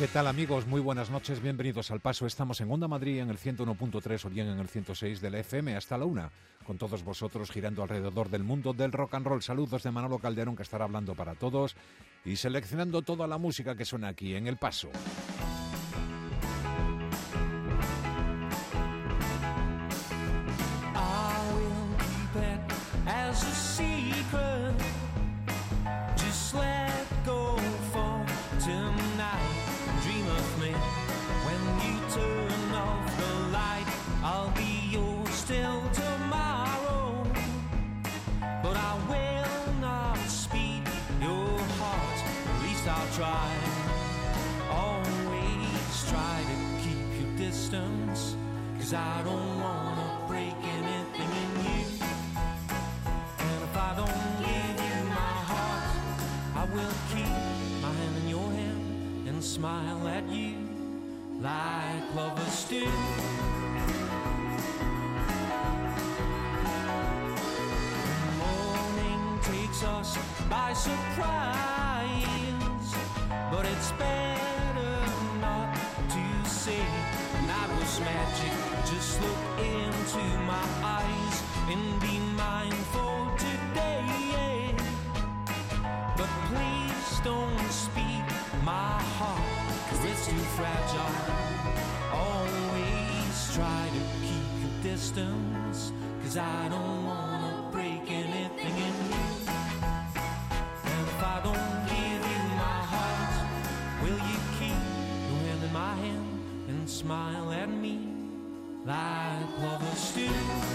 ¿Qué tal, amigos? Muy buenas noches, bienvenidos al Paso. Estamos en Onda Madrid en el 101.3 o bien en el 106 de la FM hasta la 1, con todos vosotros girando alrededor del mundo del rock and roll. Saludos de Manolo Calderón, que estará hablando para todos y seleccionando toda la música que suena aquí en El Paso. I'll be yours till tomorrow, but I will not speak your heart, at least I'll try. Always try to keep your distance, 'cause I don't wanna break anything in you. And if I don't give you my heart, I will keep my hand in your hand and smile at you like lovers do. Us by surprise, but it's better not to say that was magic. Just look into my eyes and be mindful today, but please don't speak my heart, 'cause it's too fragile. Always try to keep your distance, 'cause I don't wanna break anything in you. If I don't give you my heart, will you keep your hand in my hand and smile at me like lovers do?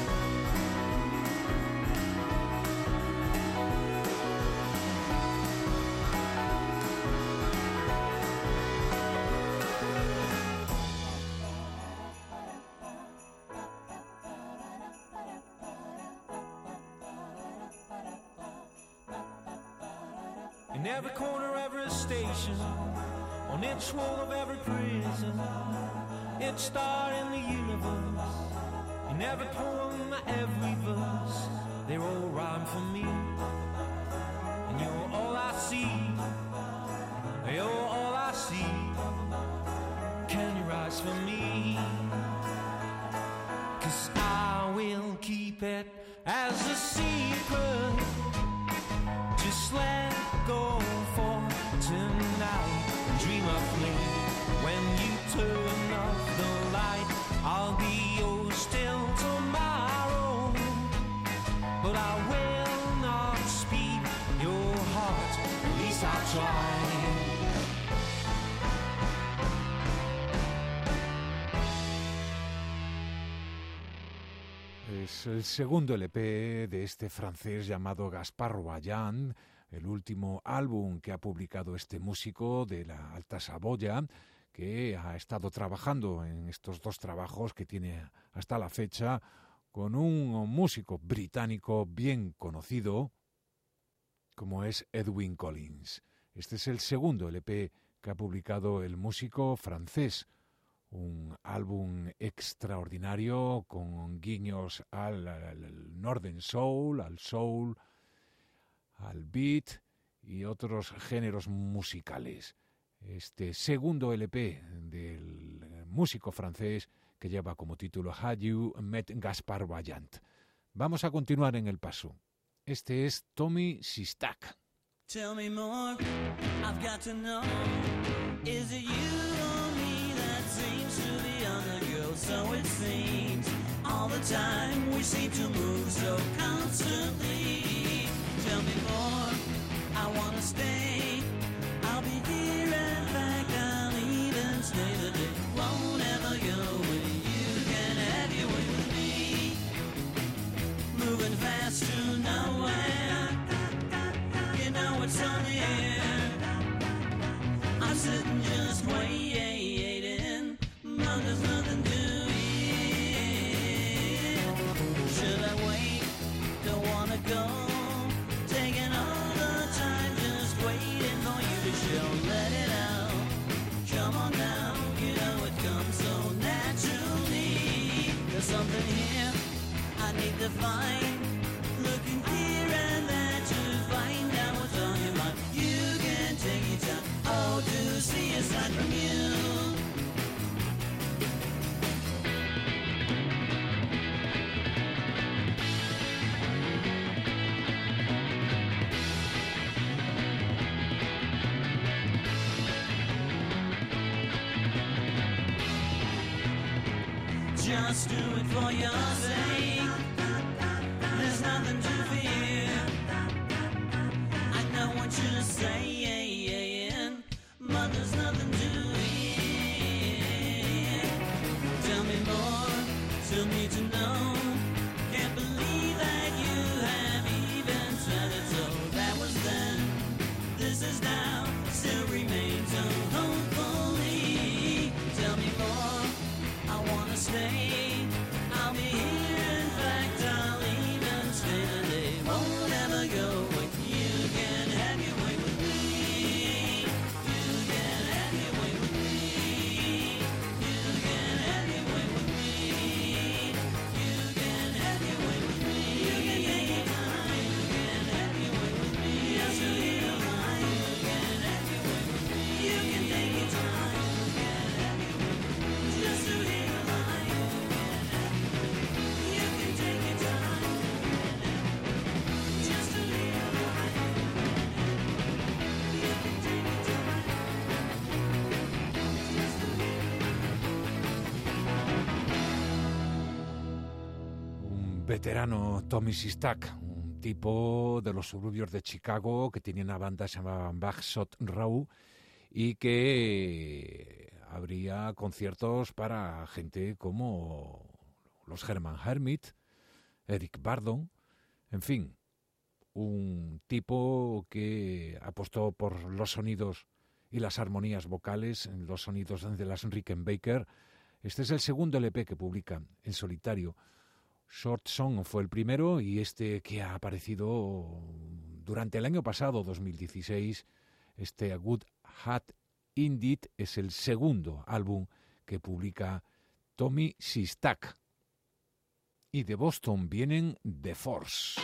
In every corner, every station, on each wall of every prison, each star in the universe, in every poem, every verse, they're all rhyme for me. And you're all I see, you're all I see. Can you rise for me? 'Cause I will keep it as a secret. Just let go for tonight. Dream of me when you turn off the light. I'll be yours till tomorrow, but I will not speak your heart, at least I'll try. Es el segundo LP de este francés llamado Gaspard Vaillant, el último álbum que ha publicado este músico de la Alta Saboya, que ha estado trabajando en estos dos trabajos que tiene hasta la fecha con un músico británico bien conocido como es Edwyn Collins. Este es el segundo LP que ha publicado el músico francés. Un álbum extraordinario con guiños al Northern Soul, al soul, al beat y otros géneros musicales. Este segundo LP del músico francés que lleva como título Had You Met Gaspard Vaillant. Vamos a continuar en el paso. Este es Tommy Sistak. Tell me more, I've got to know. Is it you or me that seems to be on the go? So it seems all the time we seem to move so constantly. Tell me more, I wanna stay. I'll be here and back, I'll even stay the day. Won't ever go away, you can have your way with me. Moving fast to nowhere, you know it's on the air. I'm sitting just waiting, but there's nothing to eat. Should I wait? Don't wanna go. Taking all the time, just waiting for you to show. Let it out, come on now. You know it comes so naturally. There's something here I need to find. Looking here and there to find out what's on your mind. You can take your time, oh, to see a side from you. Just do it for your sake. There's nothing to fear. I know what you're saying, but there's nothing to hear. Tell me more, tell me to know. Can't believe that you have even said it. So that was then, this is now, still remains so hopefully. Tell me more, I wanna stay. I'll be here, in fact I'll even stay today. Won't ever go with you. Can have your way with me. You can have your way with me. You can have your way with me. You can have your way with me. You can take your time. You can have your way with me. Just to hear mine. You can have your way with me. You can take your time. You can have your way with me. Just to hear mine. You can take your time. Just to hear mine. You can take your time. Just to hear. Un veterano Tommy Sistak, un tipo de los suburbios de Chicago que tenía una banda que se llamaba Buckshot Row y que habría conciertos para gente como los Herman Hermit, Eric Burdon, en fin, un tipo que apostó por los sonidos y las armonías vocales, los sonidos de las Rickenbacker. Este es el segundo LP que publica en solitario. Short Song fue el primero y este que ha aparecido durante el año pasado, 2016, este A Good Hat Indeed, es el segundo álbum que publica Tommy Sistak. Y de Boston vienen The Force.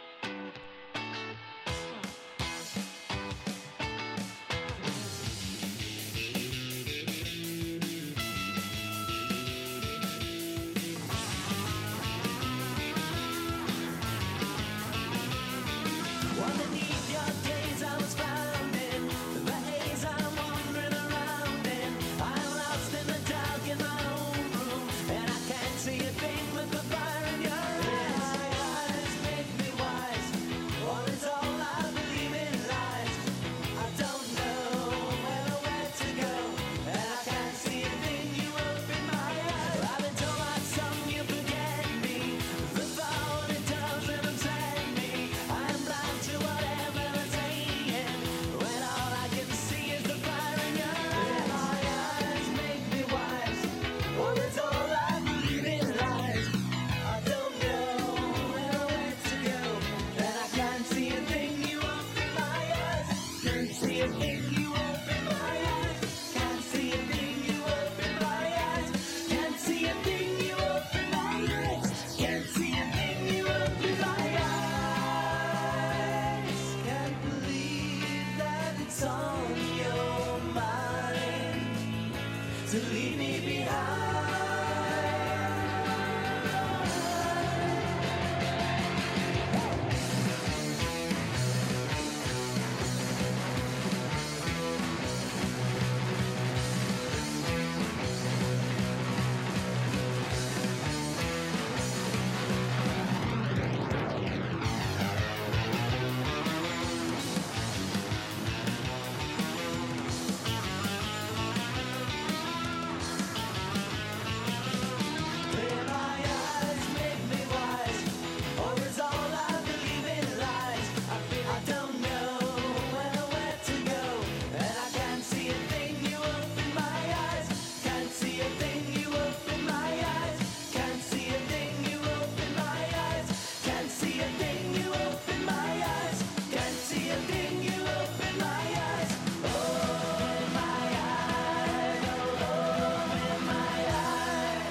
Underneath your gaze I was found in the haze I'm wandering around in. I'm lost in the dark in my own room, and I can't see a thing with the fire in your eyes. My eyes make me wise, or it's all I believe in lies. I don't know where or where to go, and I can't see a thing. You open my eyes. I've been told by some you forget me. The thought it doesn't upset me. I'm blind to whatever they're saying, when all I can see is the fire in your eyes. My eyes make me wise, or it's all I believe in lies. I don't know where or where to go, and I can't see a thing. You open my eyes. Can't see a thing. You open my eyes. Can't see a thing. You open my eyes. Can't see a thing. You open my eyes. Can't see a thing. You open my eyes. Can't believe that it's on your mind to leave me behind. My eyes make me wise, or is all I believe in lies. I don't know where or where to go, and I can't see a thing. You open my eyes. Can't see a thing. You open my eyes. Can't see a thing. You open my eyes. Can't see a thing. You open my eyes. Can't see a thing. You open my eyes. Oh, my eyes. Oh, in my eyes.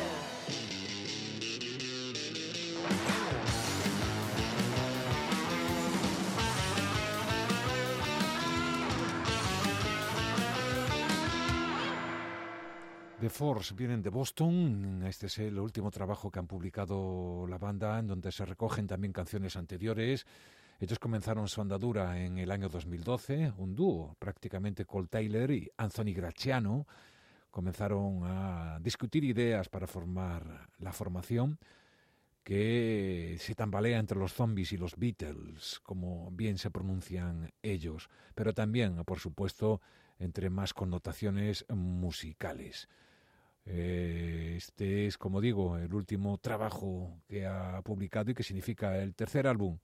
The Force vienen de Boston. Este es el último trabajo que han publicado la banda, en donde se recogen también canciones anteriores. Ellos comenzaron su andadura en el año 2012, un dúo prácticamente Cole Taylor y Anthony Graciano, comenzaron a discutir ideas para formar la formación que se tambalea entre los Zombies y los Beatles, como bien se pronuncian ellos, pero también, por supuesto, entre más connotaciones musicales. Este es, como digo, el último trabajo que ha publicado y que significa el tercer álbum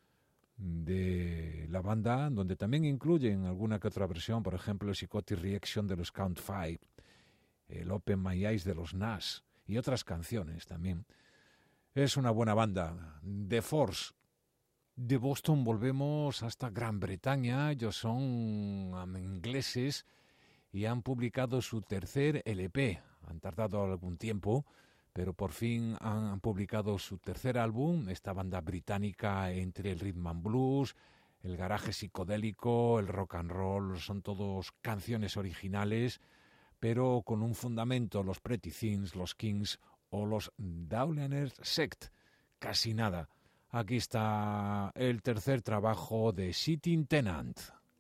de la banda, donde también incluyen alguna que otra versión, por ejemplo, el Psychotic Reaction de los Count Five, el Open My Eyes de los Nas y otras canciones también. Es una buena banda. The Force. De Boston volvemos hasta Gran Bretaña. Ellos son ingleses y han publicado su tercer LP. Han tardado algún tiempo, pero por fin han publicado su tercer álbum. Esta banda británica entre el rhythm and blues, el garaje psicodélico, el rock and roll, son todos canciones originales, pero con un fundamento, los Pretty Things, los Kings o los Downer Sect, casi nada. Aquí está el tercer trabajo de Sitting Tenant.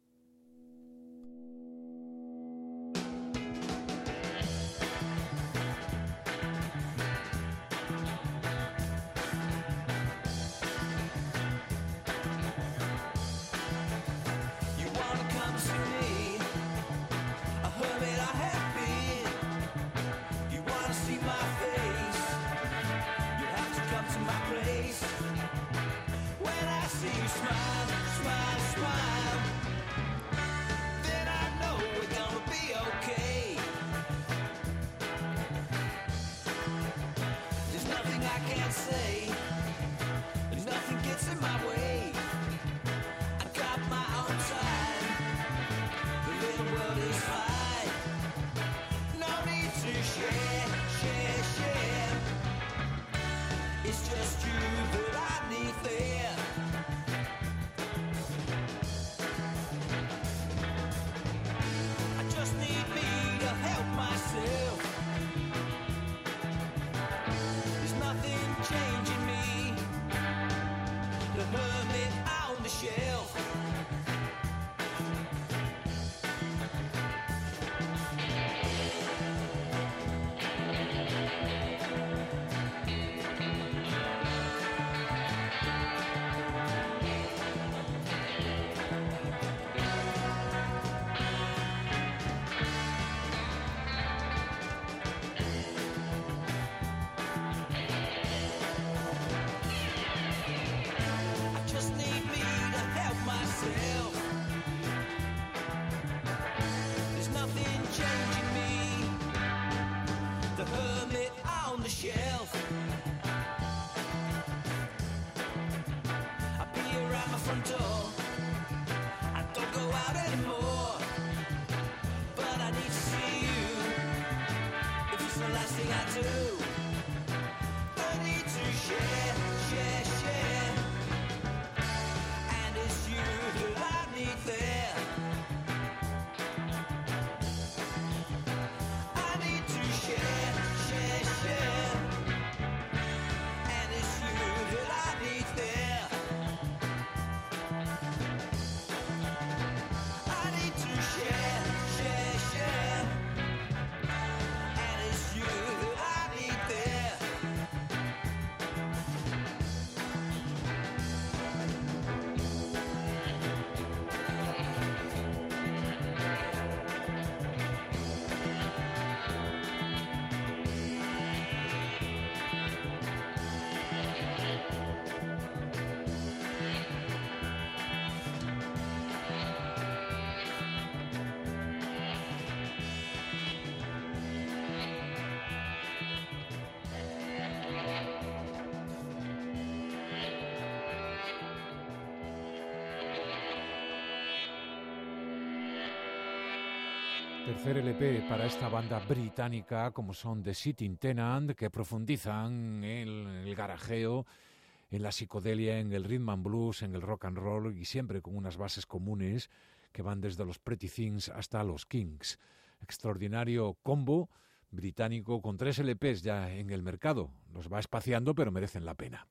Tercer LP para esta banda británica como son The Sitting Tenant, que profundizan en el garajeo, en la psicodelia, en el rhythm and blues, en el rock and roll y siempre con unas bases comunes que van desde los Pretty Things hasta los Kings. Extraordinario combo británico con 3 LPs ya en el mercado. Los va espaciando pero merecen la pena.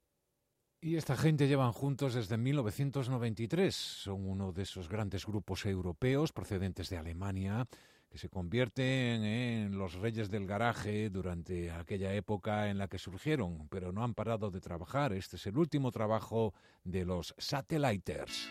Y esta gente llevan juntos desde 1993. Son uno de esos grandes grupos europeos procedentes de Alemania que se convierten en los reyes del garaje durante aquella época en la que surgieron, pero no han parado de trabajar. Este es el último trabajo de los Satelliters.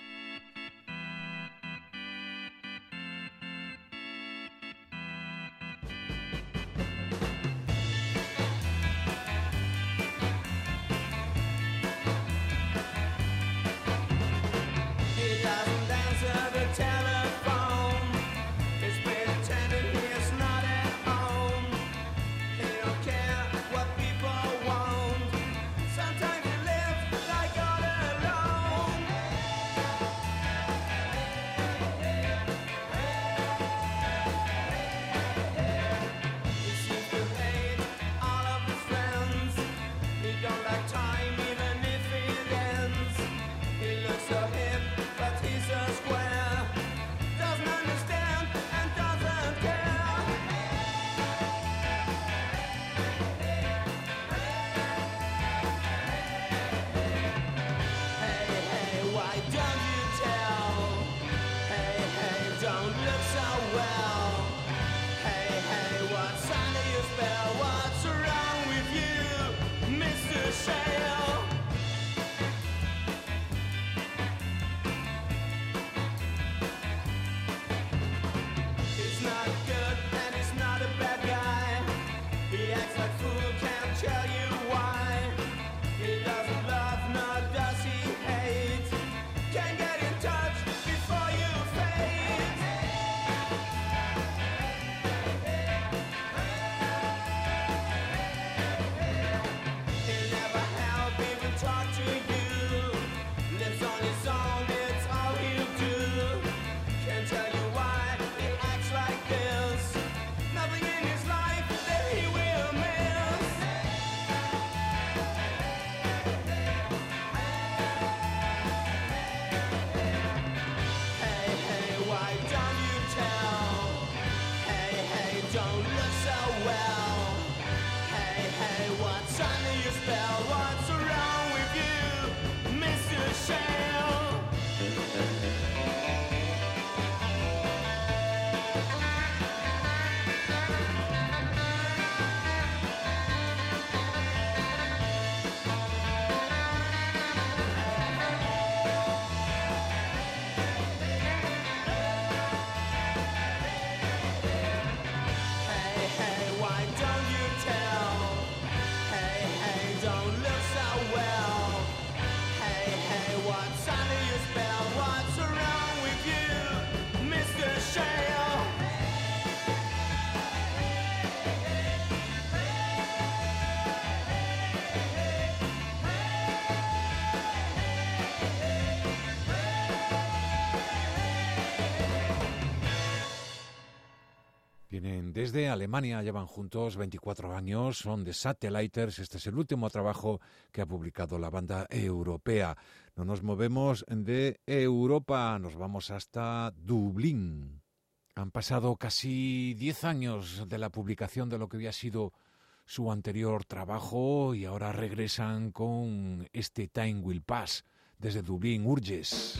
Desde Alemania llevan juntos 24 años, son The Satelliters. Este es el último trabajo que ha publicado la banda europea. No nos movemos de Europa, nos vamos hasta Dublín. Han pasado casi 10 años de la publicación de lo que había sido su anterior trabajo y ahora regresan con este Time Will Pass desde Dublín, Urges.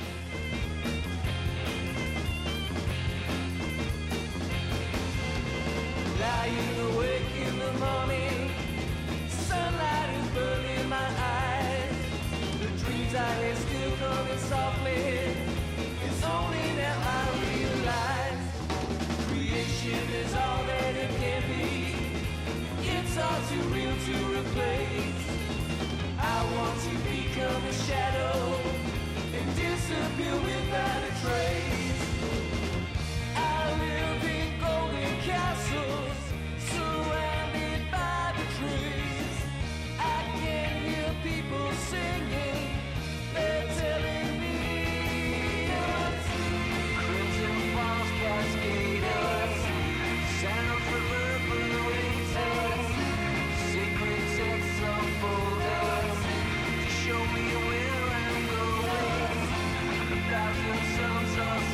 Lying awake in the morning, sunlight is burning my eyes. The dreams I had still coming softly. It's only now I realize creation is all that it can be. It's all too real to replace. I want to become a shadow and disappear without a trace. I live in golden castles. Surrounded by the trees, I can hear people singing. They're telling me crimson falls cascade us, sounds reverberate us, secret sets unfold us to show me where I'm going. 1,000 suns are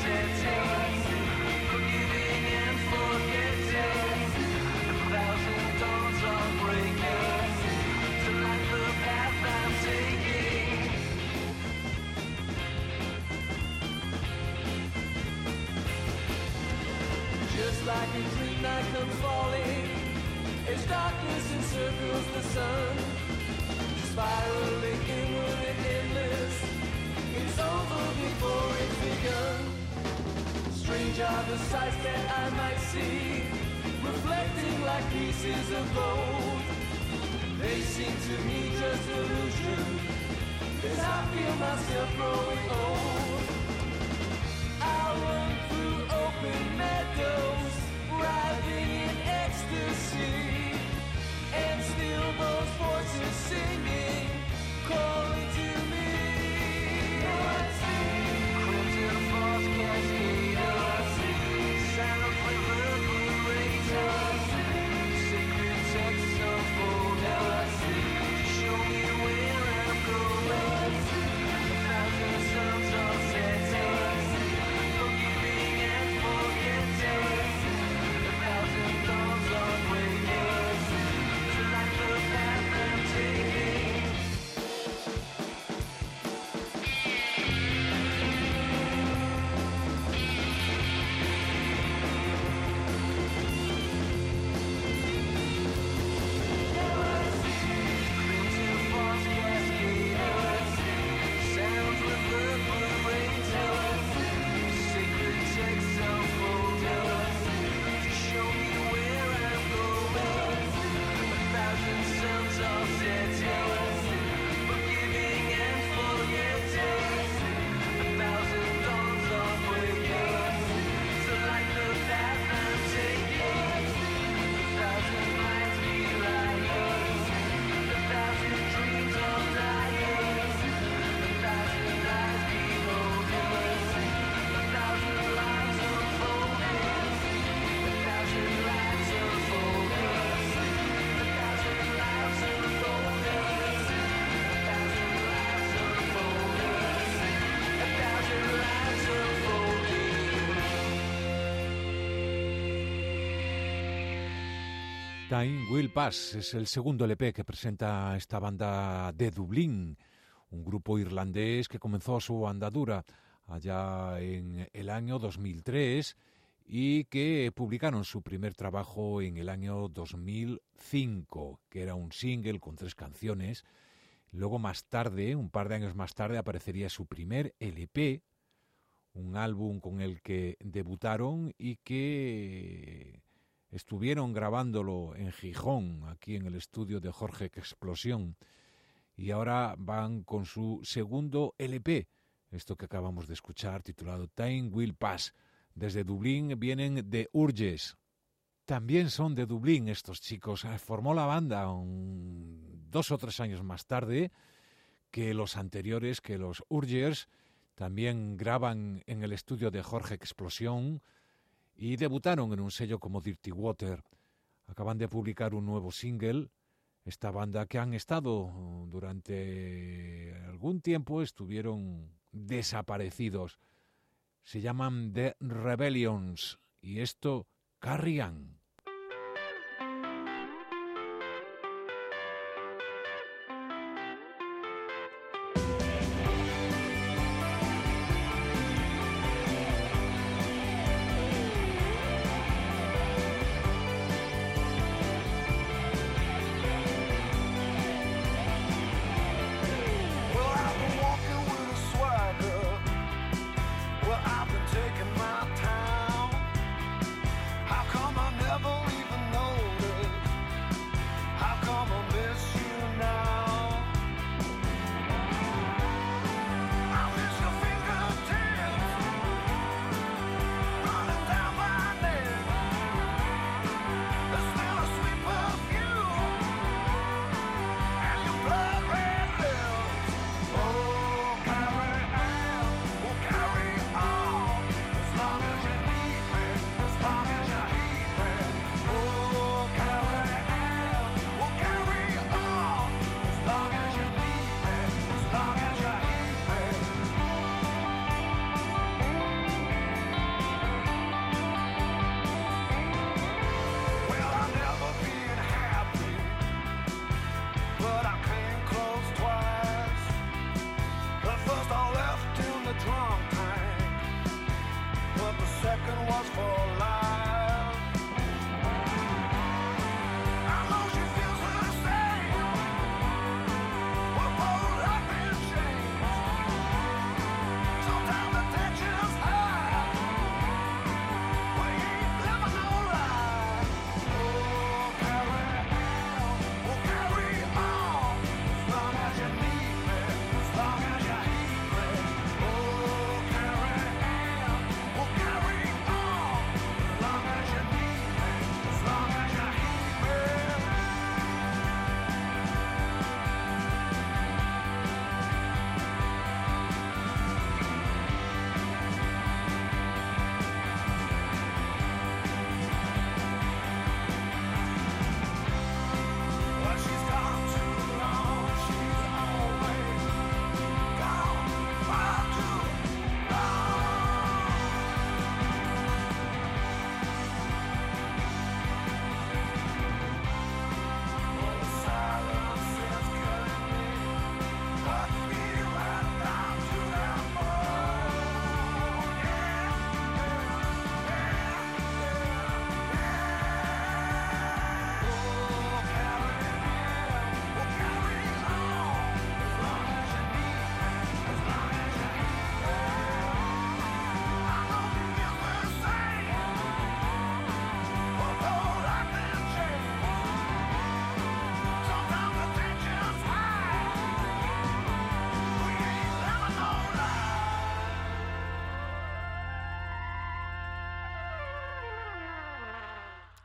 like a dream that comes falling as darkness encircles the sun, spiraling inward and endless. It's over before it's begun. Strange are the sights that I might see, reflecting like pieces of gold. They seem to me just illusions, as I feel myself growing old. I'll run through open meadows, writhing in ecstasy, and still those voices singing, calling to me. Now I see crimson falls cascade. Now I see sound reverberator. Sacred texts unfold. Now I see, show me where I'm going. Now I see a thousand suns all set. Now I see forgiving and forgetting. A thousand thorns on breaking. To light the path I'm taking. Now I see crimson falls cascade. Now I see sounds reverberate. Now I see sacred texts unfold. Now I see to show me where I'm going. A thousand suns all set. Now I see forgiving and forgetting. A thousand dawns all breaking. To light the path I'm taking. A thousand lights be lying. A thousand dreams all dying. A thousand eyes beholding. A thousand lives unfolding. A thousand lives unfolding. A thousand lives unfolding. A thousand lives unfolding. A thousand lives unfolding. Time Will Pass es el segundo LP que presenta esta banda de Dublín, un grupo irlandés que comenzó su andadura allá en el año 2003 y que publicaron su primer trabajo en el año 2005, que era un single con 3 canciones. Luego más tarde, un par de años más tarde, aparecería su primer LP, un álbum con el que debutaron y que estuvieron grabándolo en Gijón, aquí en el estudio de Jorge Explosión, y ahora van con su segundo LP, esto que acabamos de escuchar, titulado Time Will Pass. Desde Dublín vienen The Urges. También son de Dublín estos chicos. Formó la banda 2 o 3 años más tarde que los anteriores, que los Urgers. También graban en el estudio de Jorge Explosión y debutaron en un sello como Dirty Water. Acaban de publicar un nuevo single. Esta banda que han estado durante algún tiempo, estuvieron desaparecidos. Se llaman The Rebellions y esto, Carry On. Taking my time. How come I never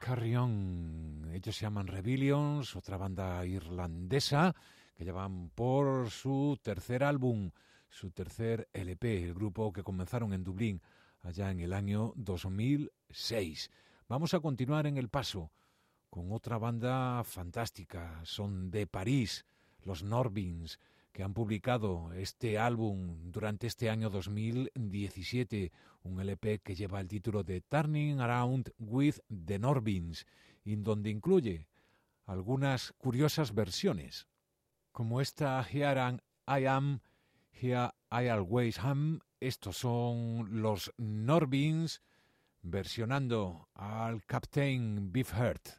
Carry On. Ellos se llaman Rebellions, otra banda irlandesa que llevan por su tercer álbum, su tercer LP, el grupo que comenzaron en Dublín allá en el año 2006. Vamos a continuar en El Paso con otra banda fantástica, son de París, los Norbins, que han publicado este álbum durante este año 2017, un LP que lleva el título de Turning Around with the Norbins, y donde incluye algunas curiosas versiones, como esta Here I Am, Here I Always Am. Estos son los Norbins versionando al Captain Beefheart.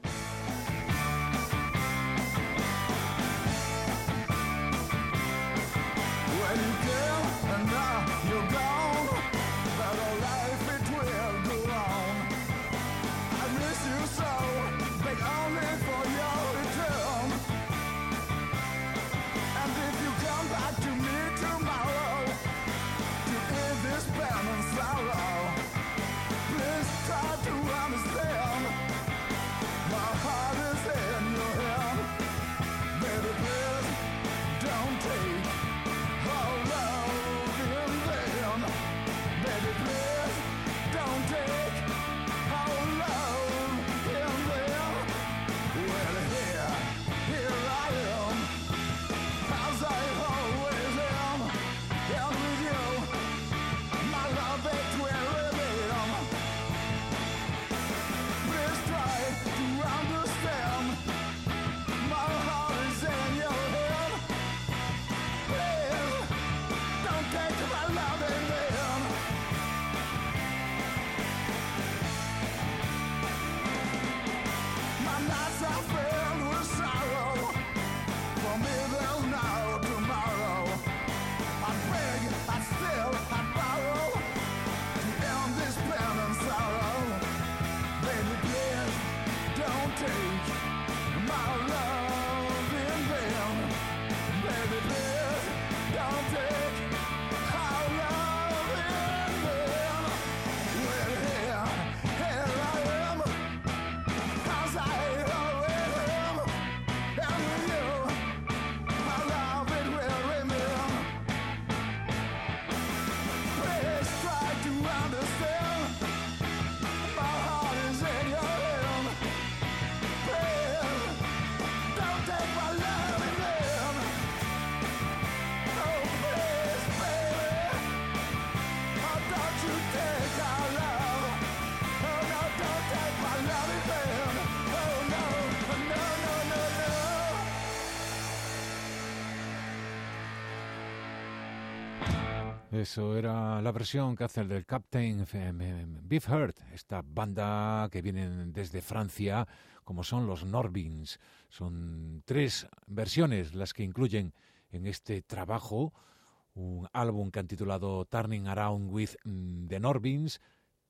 Eso era la versión que hace el del Captain Beefheart, esta banda que vienen desde Francia, como son los Norbins. Son 3 versiones las que incluyen en este trabajo, un álbum que han titulado Turning Around with the Norbins.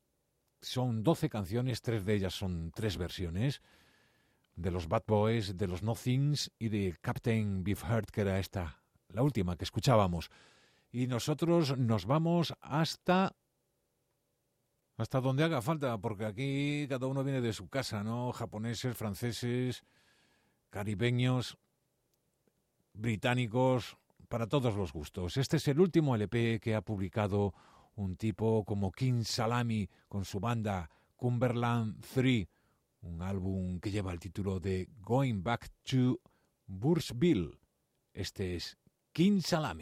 Son 12 canciones, 3 de ellas son 3 versiones, de los Bad Boys, de los Nothings y de Captain Beefheart, que era esta, la última que escuchábamos. Y nosotros nos vamos hasta donde haga falta, porque aquí cada uno viene de su casa, ¿no? Japoneses, franceses, caribeños, británicos, para todos los gustos. Este es el último LP que ha publicado un tipo como King Salami con su banda Cumberland 3, un álbum que lleva el título de Going Back to Burnsville. Este es King Salami.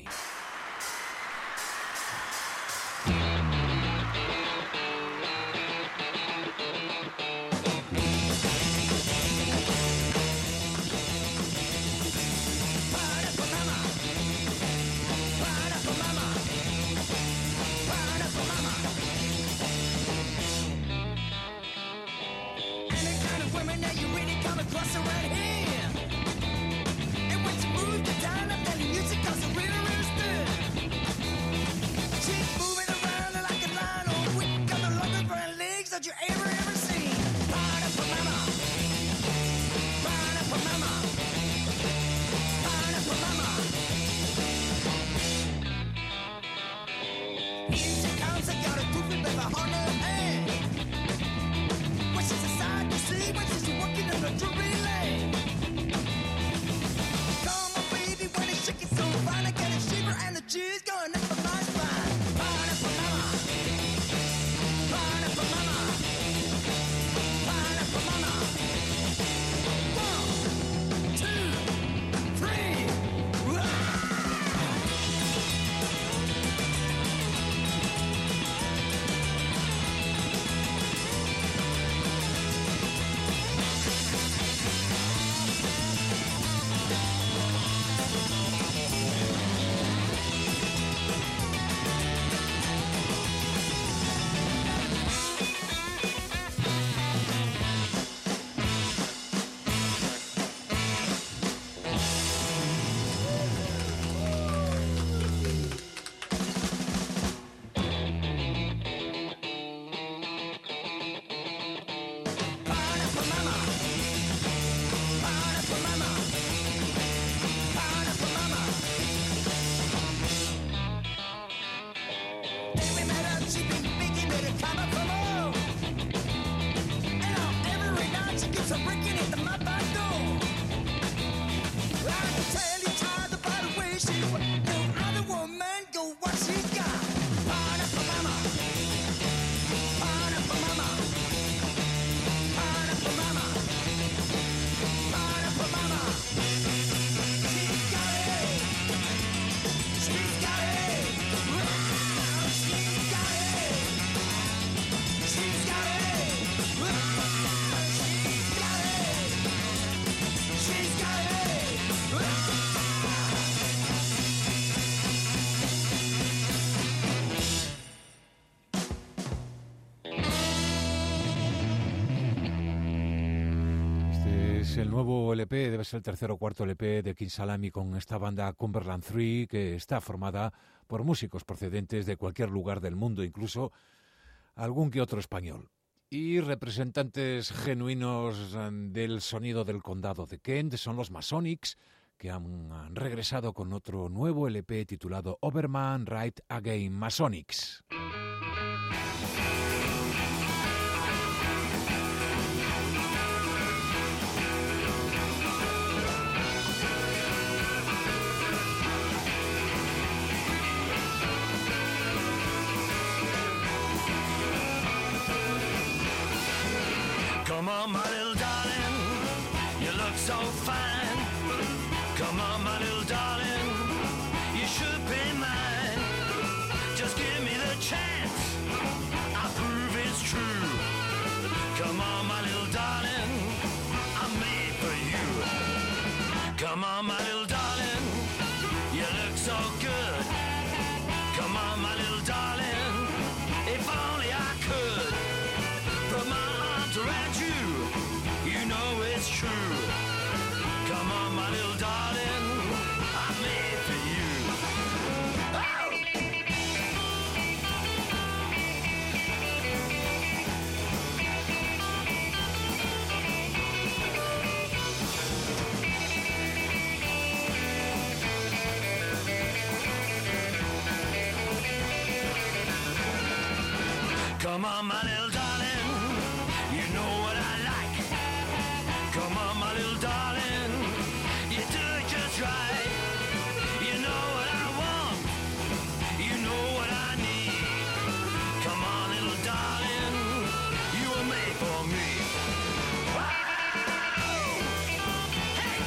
Down, I'm telling you, she cause a real rooster. She's moving around nuevo LP debe ser el tercer o cuarto LP de King Salami con esta banda Cumberland 3, que está formada por músicos procedentes de cualquier lugar del mundo, incluso algún que otro español, y representantes genuinos del sonido del condado de Kent son los Masonics, que han regresado con otro nuevo LP titulado Overman Right Again, Masonics. Come on, my little darling, you look so fine. Come on, my little darling, you should be mine. Just give me the chance, I'll prove it's true. Come on, my little darling, I'm made for you. Come on, my little darling, you look so good. Come on, my little darling, if only I could put my arms around you, you know it's true. Come on, my little darling, I'm made for you. Oh! Come on, my little darling, you know what I like. Come on, my little darling, you do it just right. You know what I want, you know what I need. Come on, little darling, you were made for me. Wow! Hey!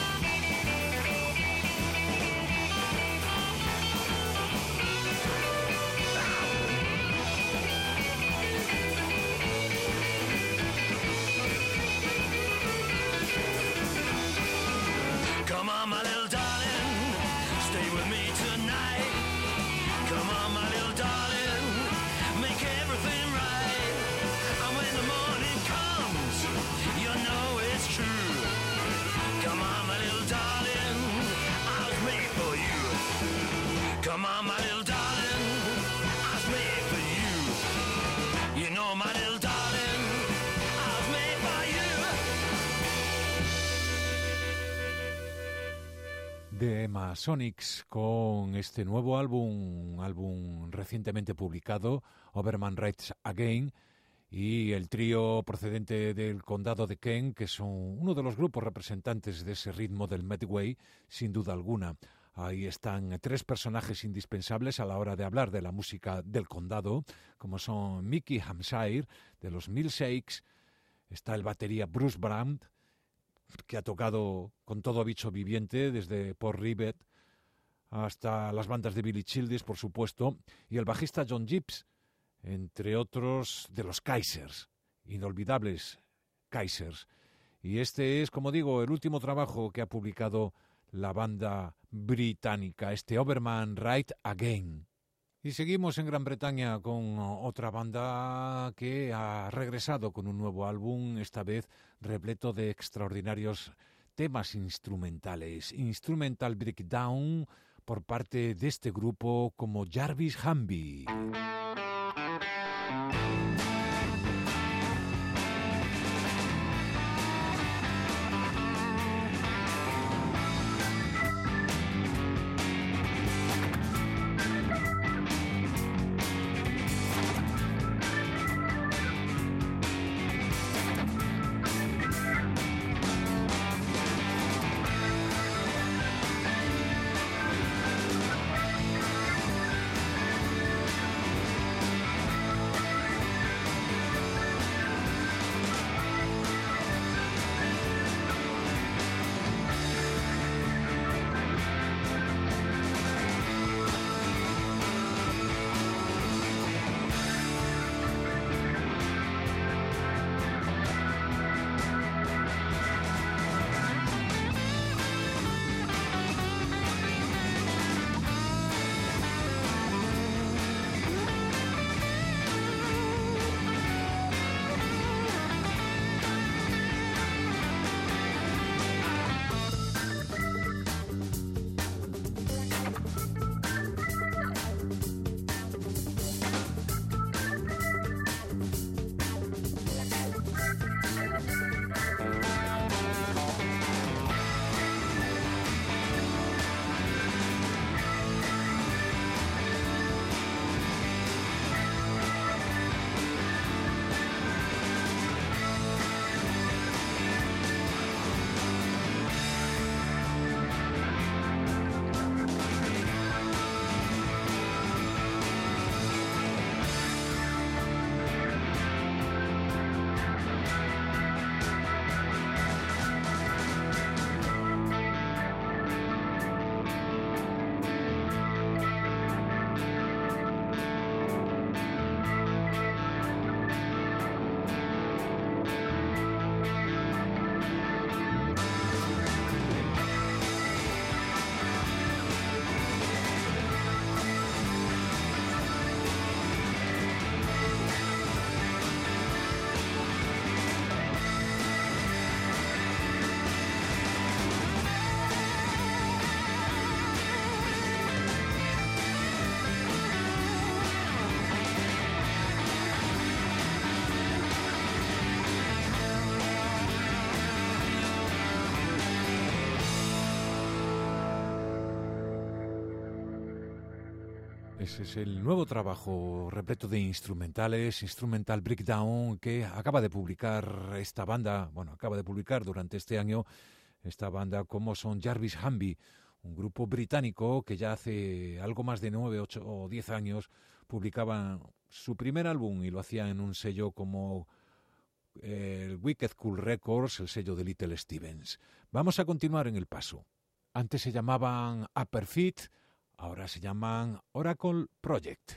Come on, my little darling, stay with me tonight. Come on, my little darling, make everything right. And when the morning comes, you know it's true. Come on, my little darling, I was made for you. Come on, my little darling, I was made for you. You know, my little darling, I was made for you. The Masonics con este nuevo álbum, un álbum recientemente publicado, Overman Right Again, y el trío procedente del condado de Kent, que son uno de los grupos representantes de ese ritmo del Medway, sin duda alguna. Ahí están tres personajes indispensables a la hora de hablar de la música del condado, como son Mickey Hampshire, de los Milkshakes, está el batería Bruce Brandt, que ha tocado con todo bicho viviente, desde Paul Rivet hasta las bandas de Billy Childers, por supuesto, y el bajista John Gibbs, entre otros de los Kaisers, inolvidables Kaisers. Y este es, como digo, el último trabajo que ha publicado la banda británica, este Overman Right Again. Y seguimos en Gran Bretaña con otra banda que ha regresado con un nuevo álbum, esta vez repleto de extraordinarios temas instrumentales. Instrumental Breakdown por parte de este grupo como Jarvis Hamby. Ese es el nuevo trabajo repleto de instrumentales, Instrumental Breakdown, que acaba de publicar esta banda, acaba de publicar durante este año esta banda como son Jarvis Hamby, un grupo británico que ya hace algo más de 9, 8 o 10 años publicaban su primer álbum y lo hacían en un sello como el Wicked Cool Records, el sello de Little Stevens. Vamos a continuar en el paso. Antes se llamaban Upper Feet, ahora se llaman Oracle Project.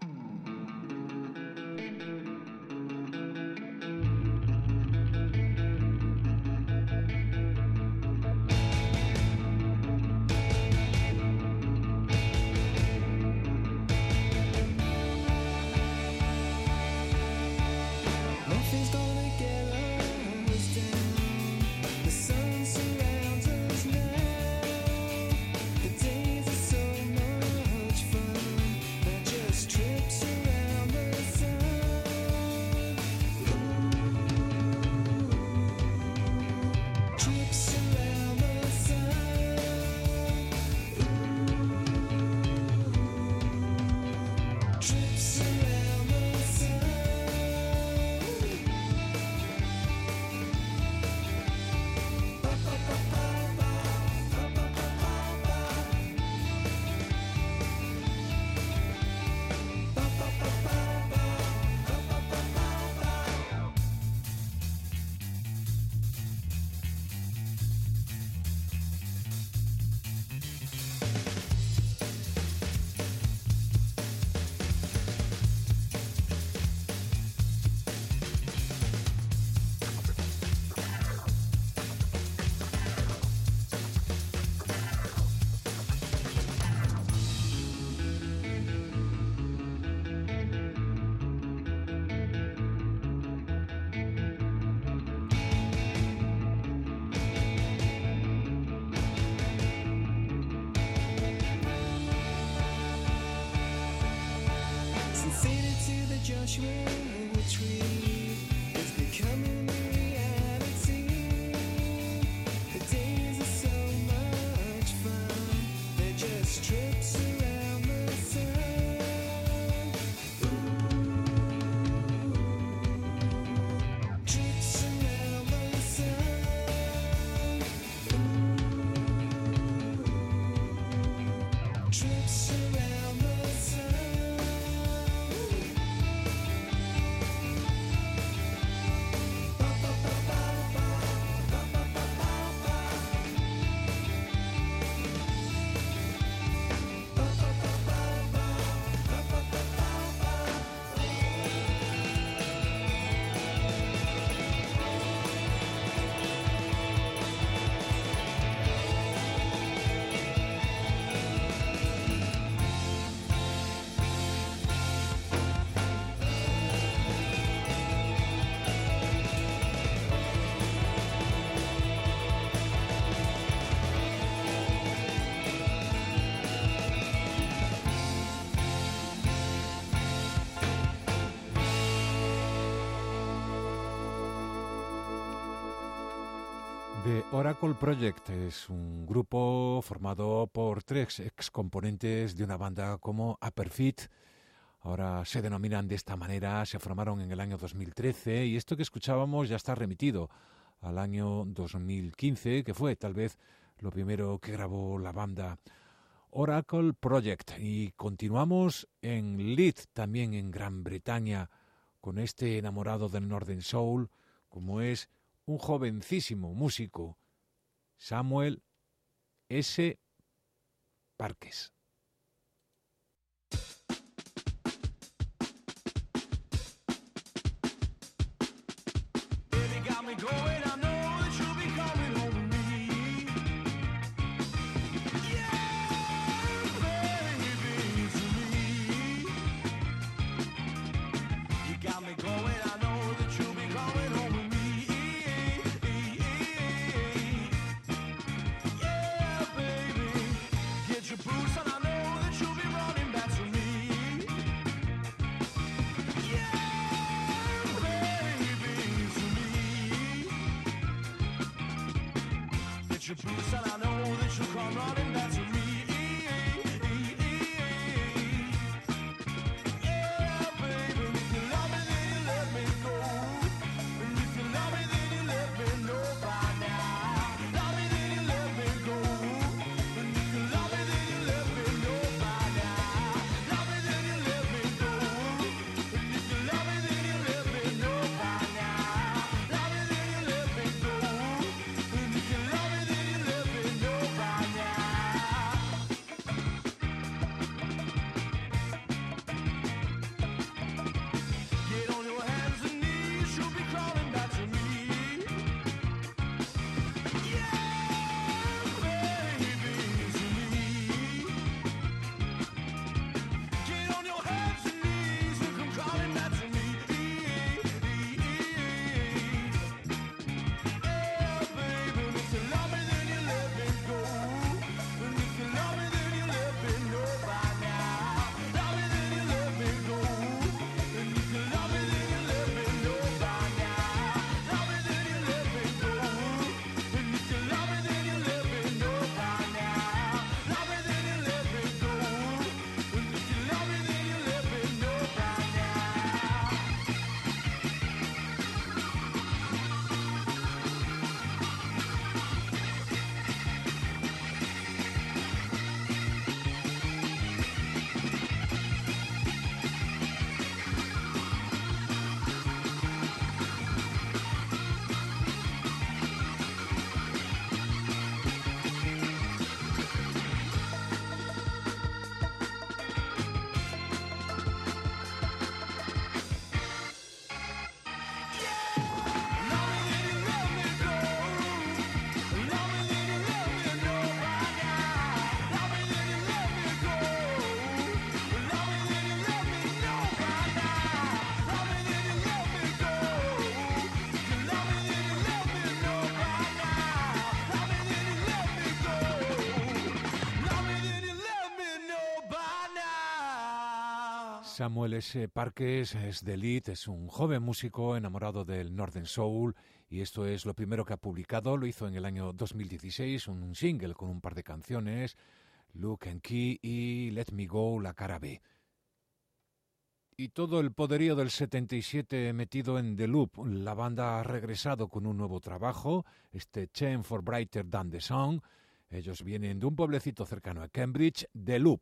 The Oracle Project es un grupo formado por 3 excomponentes de una banda como Upper Feet. Ahora se denominan de esta manera, se formaron en el año 2013 y esto que escuchábamos ya está remitido al año 2015, que fue tal vez lo primero que grabó la banda Oracle Project. Y continuamos en Leeds, también en Gran Bretaña, con este enamorado del Northern Soul, como es un jovencísimo músico, Samuel S. Parkes. Your boots and I know that you'll come running back to me. Samuel S. Parkes es de Leeds, es un joven músico enamorado del Northern Soul y esto es lo primero que ha publicado. Lo hizo en el año 2016, un single con un par de canciones, Look and Key y Let Me Go, la cara B. Y todo el poderío del 77 metido en The Loop. La banda ha regresado con un nuevo trabajo, este Chain for Brighter Than the Sun. Ellos vienen de un pueblecito cercano a Cambridge, The Loop.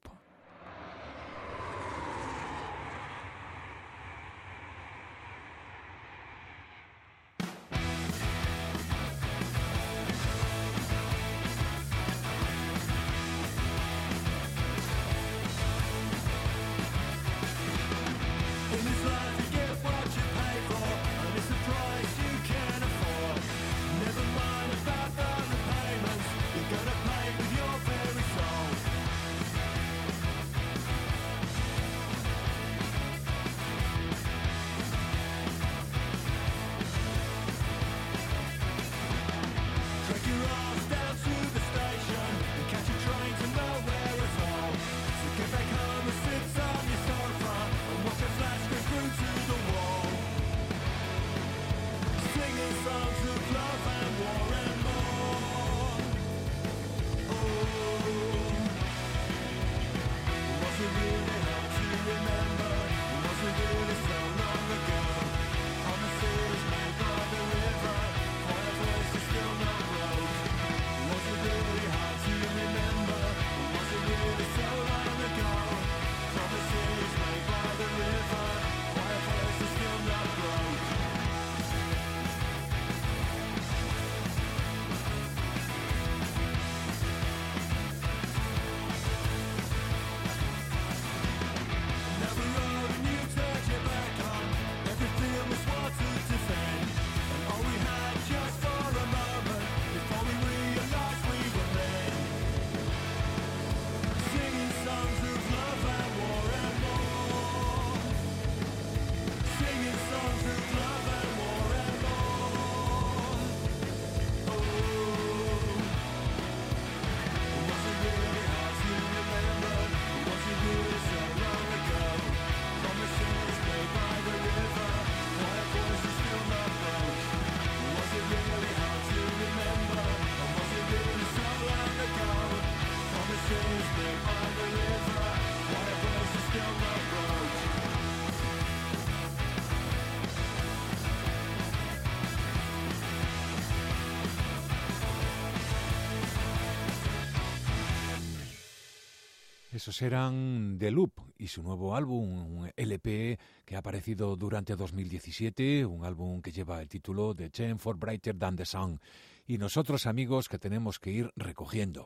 Esos eran The Loop y su nuevo álbum, un LP que ha aparecido durante 2017, un álbum que lleva el título de Chain for Brighter Than the Sun. Y nosotros, amigos, que tenemos que ir recogiendo.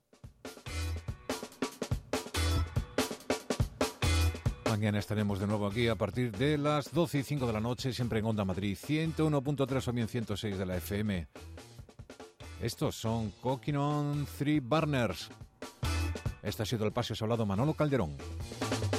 Mañana estaremos de nuevo aquí a partir de las 12:05 de la noche, siempre en Onda Madrid, 101.3 o bien 106 de la FM. Estos son Cooking on Three Burners. Este ha sido el Paseo Soldado Manolo Calderón.